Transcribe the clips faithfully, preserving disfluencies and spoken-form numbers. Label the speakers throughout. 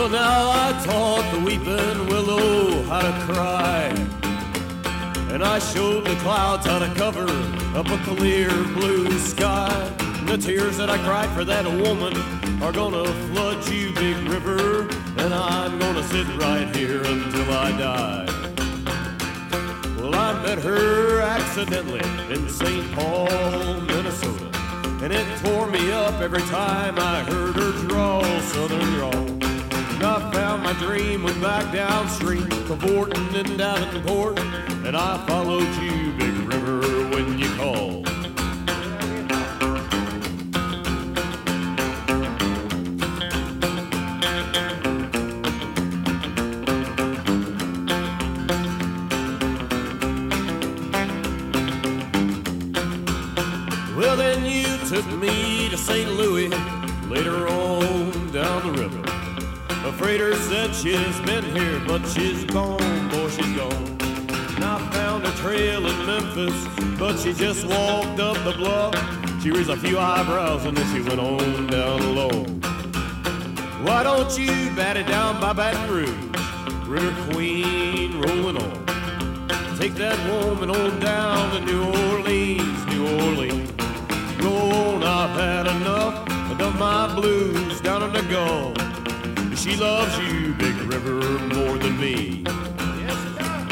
Speaker 1: Well, now I taught the weeping willow how to cry, and I showed the clouds how to cover up a clear blue sky. The tears that I cried for that woman are gonna flood you, Big River, and I'm gonna sit right here until I die. Well, I met her accidentally in Saint Paul, Minnesota, and it tore me up every time I heard her drawl, southern drawl. And I found my dream, went back downstream, cavorting in Davenport, and I followed you, Big River, when you called. Well, then you took me to Saint Louis, later on down the river. A freighter said she's been here, but she's gone, boy, she's gone. And I found a trail in Memphis, but she just walked up the bluff. She raised a few eyebrows and then she went on down low. Why don't you bat it down by Baton Rouge, River Queen rolling on. Take that woman on down to New Orleans, New Orleans. Go on, I've had enough, I've done my blues down in the Gulf. She loves you, Big River, more than me. Yes, it does.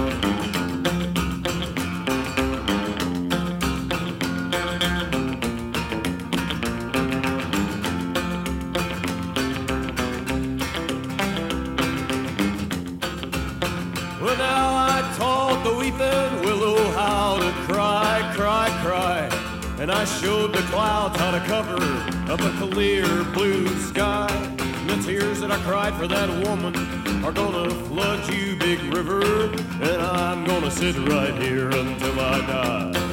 Speaker 1: Well, now I taught the weeping willow how to cry, cry, cry. And I showed the clouds how to cover up a clear blue sky. And the tears that I cried for that woman are gonna flood you, Big River, and I'm gonna sit right here until I die.